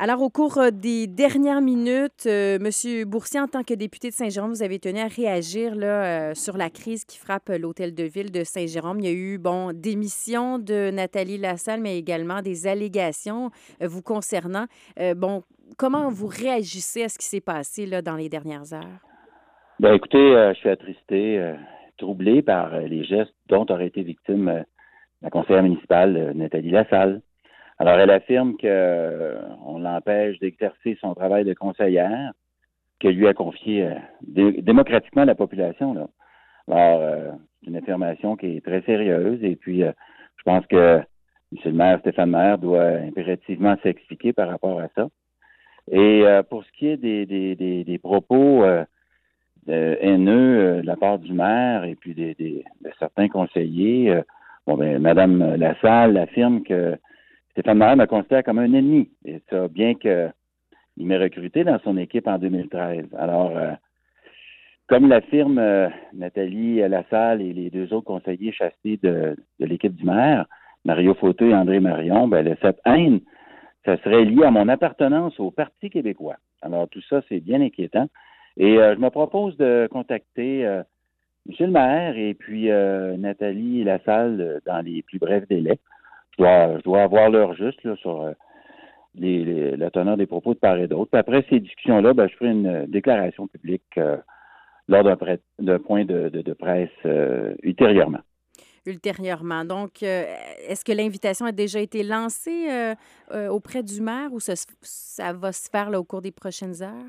Alors, au cours des dernières minutes, Monsieur Boursier, en tant que député de Saint-Jérôme, vous avez tenu à réagir là, sur la crise qui frappe l'hôtel de ville de Saint-Jérôme. Il y a eu, démission de Nathalie Lassalle, mais également des allégations vous concernant. Comment vous réagissez à ce qui s'est passé là, dans les dernières heures? Ben écoutez, je suis attristé, troublé par les gestes dont aurait été victime la conseillère municipale Nathalie Lassalle. Alors, elle affirme que on l'empêche d'exercer son travail de conseillère que lui a confié démocratiquement la population. Là. Alors, c'est une affirmation qui est très sérieuse et puis je pense que M. le maire, Stéphane Maire, doit impérativement s'expliquer par rapport à ça. Et pour ce qui est des propos haineux de la part du maire et puis de certains conseillers. Mme Lassalle affirme que Stéphane Maire me considère comme un ennemi. Et ça, bien qu'il m'ait recruté dans son équipe en 2013. Alors, comme l'affirme Nathalie Lassalle et les deux autres conseillers chassés de l'équipe du maire, Mario Fauteux et André Marion, cette haine, ça serait lié à mon appartenance au Parti québécois. Alors, tout ça, c'est bien inquiétant. Et je me propose de contacter M. le maire et puis Nathalie Lassalle dans les plus brefs délais. Je dois avoir l'heure juste là, sur la teneur des propos de part et d'autre. Puis après ces discussions-là, je ferai une déclaration publique lors d'un point de presse ultérieurement. Ultérieurement. Donc, est-ce que l'invitation a déjà été lancée auprès du maire ou ça va se faire là, au cours des prochaines heures?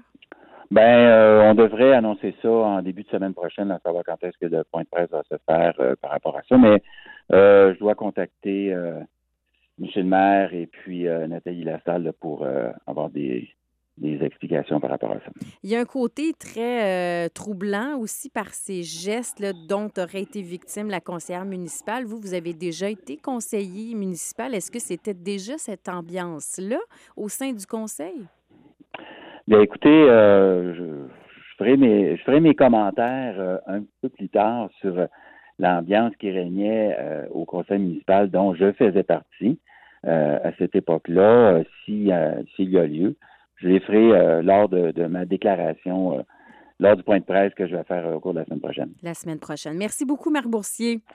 On devrait annoncer ça en début de semaine prochaine, à savoir quand est-ce que le point de presse va se faire par rapport à ça. Mais je dois contacter M. le maire et puis Nathalie Lassalle là, pour avoir des explications par rapport à ça. Il y a un côté très troublant aussi par ces gestes là, dont aurait été victime la conseillère municipale. Vous avez déjà été conseiller municipal. Est-ce que c'était déjà cette ambiance-là au sein du conseil? Bien, écoutez, je ferai mes commentaires un petit peu plus tard sur l'ambiance qui régnait au conseil municipal dont je faisais partie à cette époque-là, s'il y a lieu. Je les ferai lors de ma déclaration, lors du point de presse que je vais faire au cours de la semaine prochaine. La semaine prochaine. Merci beaucoup, Marc Boursier.